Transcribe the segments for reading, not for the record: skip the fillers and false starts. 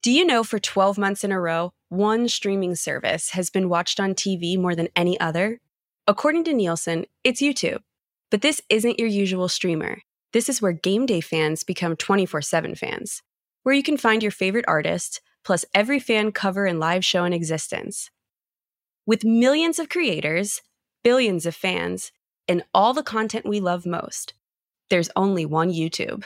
Do you know for 12 months in a row, one streaming service has been watched on TV more than any other? According to Nielsen, it's YouTube. But this isn't your usual streamer. This is where game day fans become 24/7 fans, where you can find your favorite artist, plus every fan cover and live show in existence. With millions of creators, billions of fans, and all the content we love most, there's only one YouTube.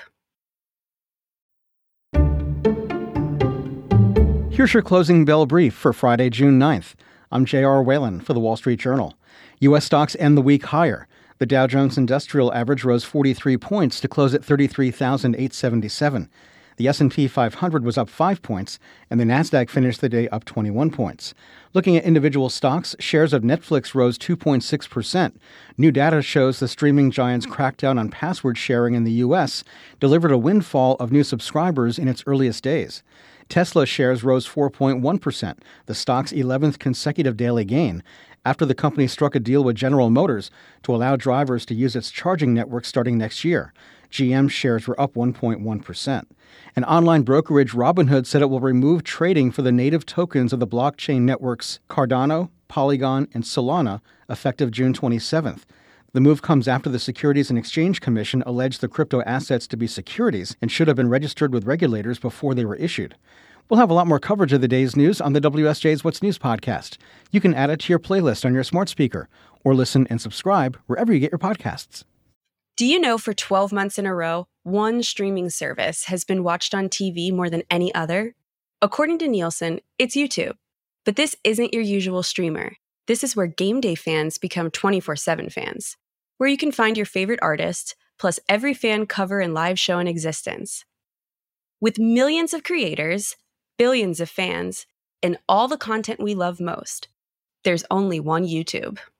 Here's your closing bell brief for Friday, June 9th. I'm J.R. Whalen for The Wall Street Journal. U.S. stocks end the week higher. The Dow Jones Industrial Average rose 43 points to close at 33,877. The S&P 500 was up 5 points, and the Nasdaq finished the day up 21 points. Looking at individual stocks, shares of Netflix rose 2.6%. New data shows the streaming giant's crackdown on password sharing in the U.S. delivered a windfall of new subscribers in its earliest days. Tesla shares rose 4.1%, the stock's 11th consecutive daily gain, after the company struck a deal with General Motors to allow drivers to use its charging network starting next year. GM shares were up 1.1%. An online brokerage, Robinhood, said it will remove trading for the native tokens of the blockchain networks Cardano, Polygon, and Solana effective June 27th. The move comes after the Securities and Exchange Commission alleged the crypto assets to be securities and should have been registered with regulators before they were issued. We'll have a lot more coverage of the day's news on the WSJ's What's News podcast. You can add it to your playlist on your smart speaker or listen and subscribe wherever you get your podcasts. Do you know for 12 months in a row, one streaming service has been watched on TV more than any other? According to Nielsen, it's YouTube. But this isn't your usual streamer. This is where game day fans become 24/7 fans, where you can find your favorite artist, plus every fan cover and live show in existence. With millions of creators, billions of fans, and all the content we love most, there's only one YouTube.